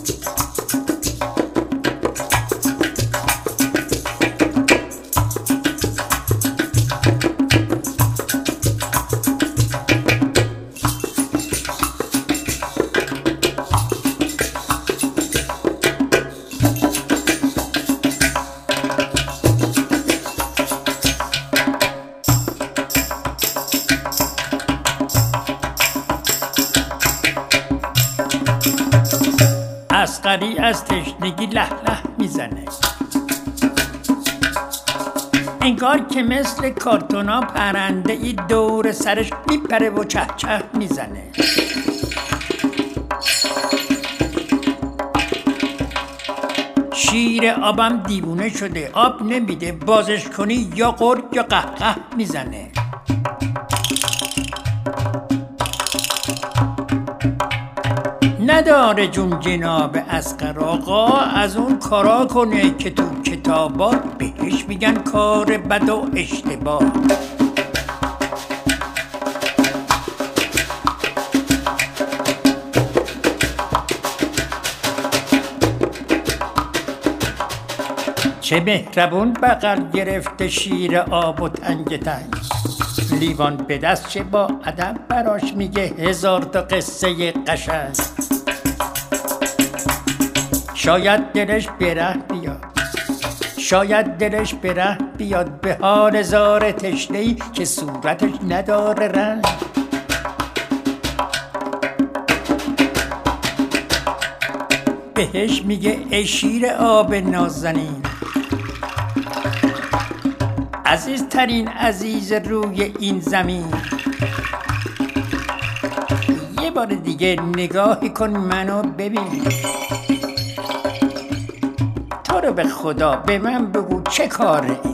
عسقری از تشنگی له له میزنه، انگار که مثل کارتونا پرنده ای دور سرش میپره و چه چه میزنه. شیر آبم دیوونه شده، آب نمیده، بازش کنی یا غر یا قهقه میزنه. نداره جون جناب اصغر آقا از اون کارا کنه که تو کتابا بهش میگن کار بد و اشتباه. چه مهربون بغل گرفته شیر آب و تنگ تنگ، لیوان به دست چه با ادب براش میگه هزار تا قصه قشنگ. شاید دلش بره بیاد، شاید دلش بره بیاد به حال زار تشنه‌ای که صورتش نداره رنگ. بهش میگه ای شیر آب نازنین، عزیزترین عزیز روی این زمین. یه بار دیگه نگاهی کن منو ببین، تو رو به خدا به من بگو چه کاره ای؟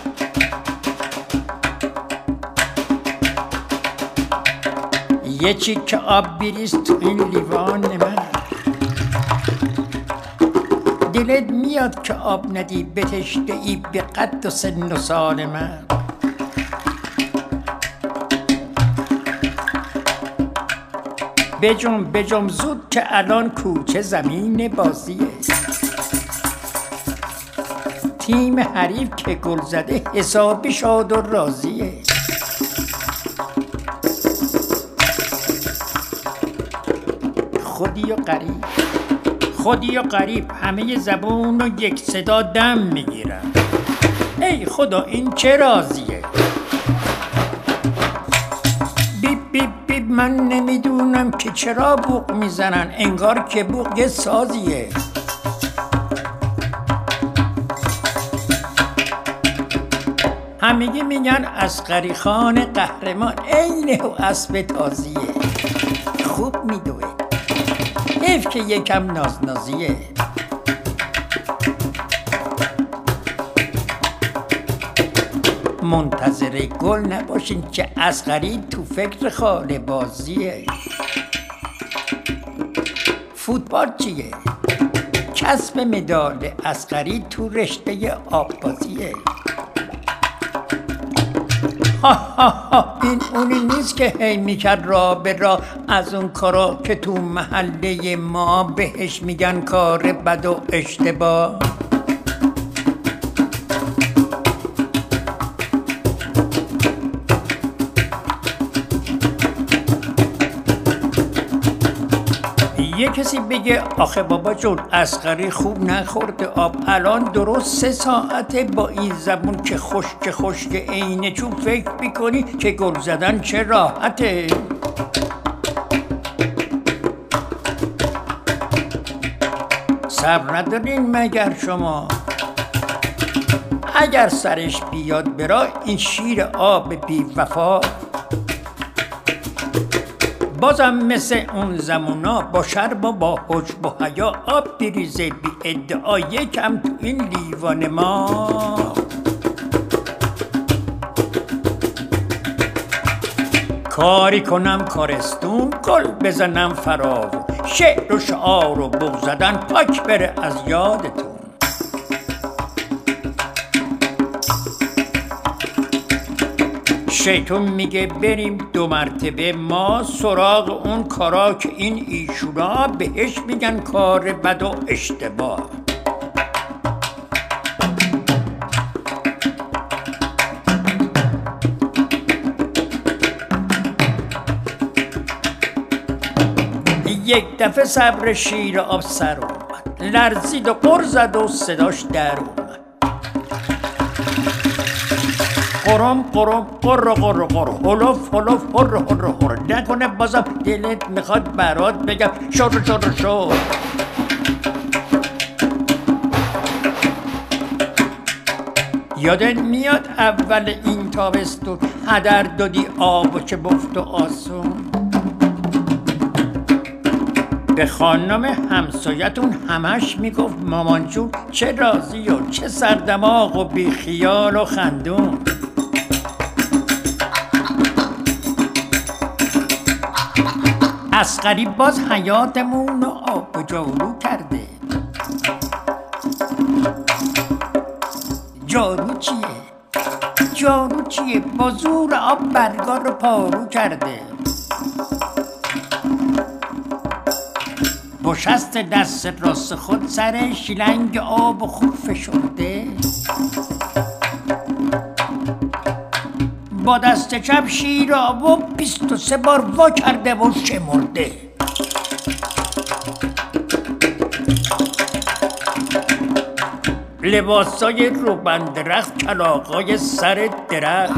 یه چیک آب بریز تو این لیوان من، دلت میاد که آب ندی به تشنه‌ای به قد و سن و سال من. بجم زود که الان کوچه زمین بازیه، تیم حریف که گل زده حسابی شاد و راضیه. خودی و غریب همه زبون و یک صدا دم میگیرن. ای خدا این چه رازیه؟ بیب من نمیدونم که چرا بوق میزنن، انگار که بوق یه سازیه. همگی میگن اصغری خان قهرمان عین و اسب تازیه، خوب میدوه، حیف که یکم نازنازیه. منتظر گل نباشین که اصغری تو فکر خاله بازیه. فوتبال چیه؟ کسب مدال اصغری تو رشته آببازیه. این اونی نیست که هی میکرد راه به راه از اون کارا که تو محله ما بهش میگن کار بد و اشتباه. یه کسی بگه آخه بابا جون اصغری خوب نخورده آب، الان درست 3 ساعته با این زبون که خشک عینه چون فکر میکنی که گل زدن چه راحته. صبر ندارین مگر شما؟ اگر سرش بیاد برا این شیر آب بی وفا، بازم مثل اون زمونا با شرم و با حجب و حیا آب بریزه بی ادعا یکم تو این لیوان ما. کاری کنم کارستون، گل بزنم فراو، شعر و شعار و بغ زدن پاک بره از یادتون. شیطون میگه بریم 2 مرتبه ما سراغ اون کارا که این ایشونا بهش میگن کار بد و اشتباه. یک دفعه صبر شیر آب سر اومد، لرزید و غر زد و صداش در اومد. قرم قرم قر قر قر هلوف هلوف هر هر هر. نکنه بازم دلت میخواد برات بگم شر شر شر. یادت میاد اول این تابستون هدر دادی آب و چه بفت و آسون؟ به خانم همسایتون همش میگفت مامان جون چه راضی و چه سردماغ و بی خیال و خندون. اصغری باز حیاتمون رو آب و جارو کرده. جارو چیه؟ جارو چیه؟ با زور آب برگا رو پارو کرده. با شست دست راست خود سر شیلنگ آب و خوب فشرده. با دست چپ شیر آب و 23 بار وا کرده و شمرده. لباسای روبن درخت، کلاغای سر درخت،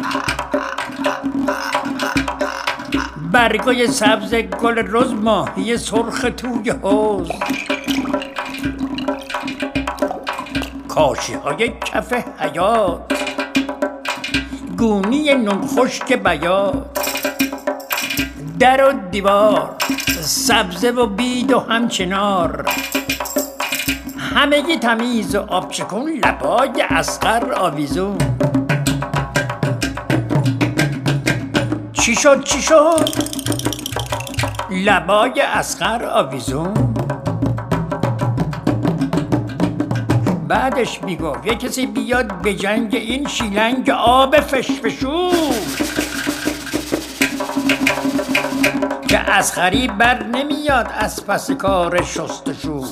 برگای سبز گل رز، ماهی سرخ توی حوض، کاشی های کف حیات، گونی نون خشک بیات، در و دیوار، سبزه و بید و همچنار، همگی تمیز و آبچکون، لبای اصغر آویزون. چی شد چی شد؟ لبای اصغر آویزون. بعدش میگفت یه کسی بیاد به جنگ این شیلنگ آب فشفشو که اصغری بر نمیاد از پس کار شستشو.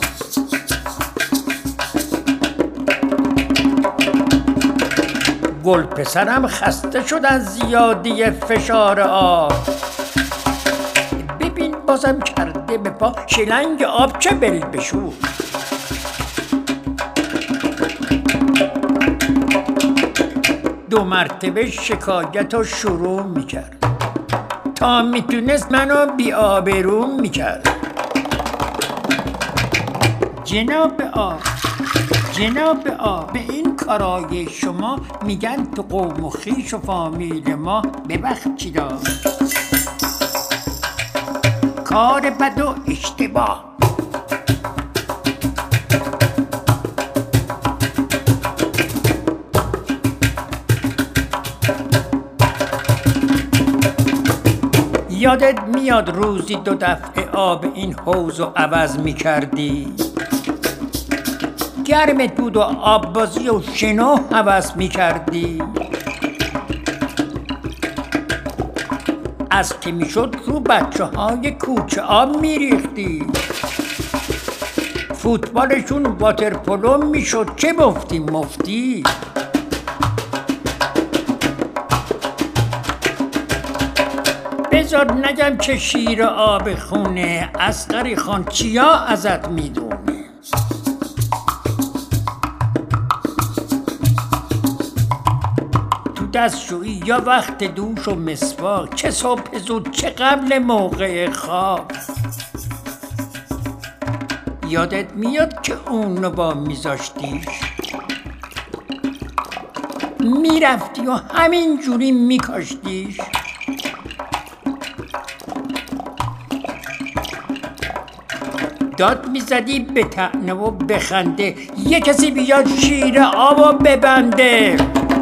گل پسرم خسته شد از زیادی فشار آب. ببین بازم کرده به پا شیلنگ آب چه بلبشو. دو مرتبه شکایت رو شروع میکرد تا میتونست منو بی آبرو میکرد. جناب آب، جناب آب، به این کارای شما میگن تو قوم و خویش و فامیل ما ببخشید کار بد و اشتباه. یادت میاد روزی 2 دفعه آب این حوض رو عوض میکردی؟ گرمت بود و آب بازی و شنا عوض میکردی؟ از که میشد رو بچه های کوچه آب میریختی؟ فوتبالشون واترپولو میشد چه مفتی مفتی؟ بذار نگم که شیر آب خونه، اصغری خان چیا ازت میدونه؟ تو دستشویی یا وقت دوش و مسواک، چه صبح زود چه قبل موقع خواب. یادت میاد که اونو با میذاشتیش میرفتی و همین جوری میکاشتیش؟ داد میزدی به طعنه و بخنده یه کسی بیاد شیر آبو ببنده.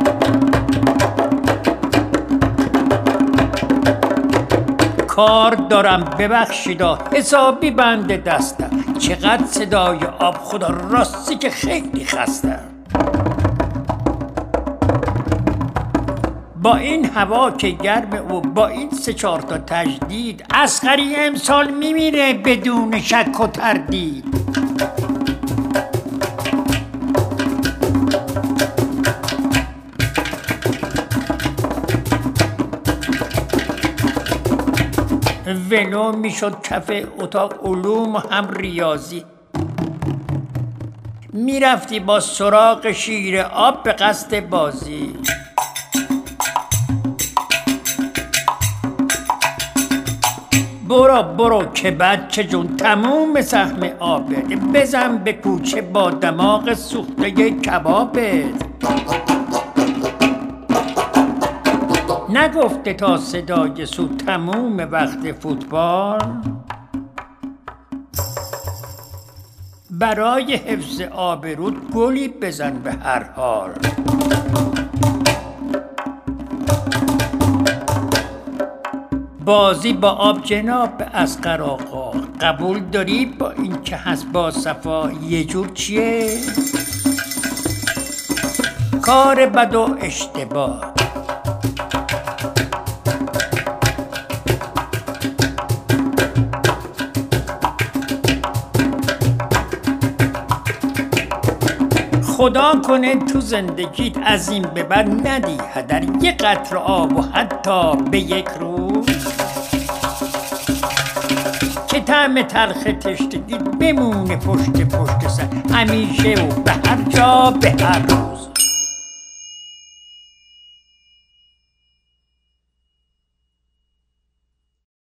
کار دارم ببخشیدا حسابی بنده دستم، چقدر صدای آب خدا راستی که خیلی خستم. با این هوا که گرم و با این 3-4 تا تجدید اصغری امسال میمیره بدون شک و تردید. ولو میشد کف اتاق علوم و هم ریاضی، میرفتی با سراغ شیر آب به قصد بازی. برو که بچه جون تموم سهم آبت، بزن به کوچه با دماغ سوخته کبابت. نگفته تا صدای سو تموم وقت فوتبال؟ برای حفظ آبرود گلی بزن به هر حال. بازی با آب جناب اصغر آقا، قبول داری با این که هست با صفا یه جور چیه؟ کار بد و اشتباه. خدا کنه تو زندگیت از این به بعد ندی هدر یه قطره آب و حتی به یک روز، که طعم تلخ تشنگی بمونه پشت سر همیشه و به هر جا به هر روز.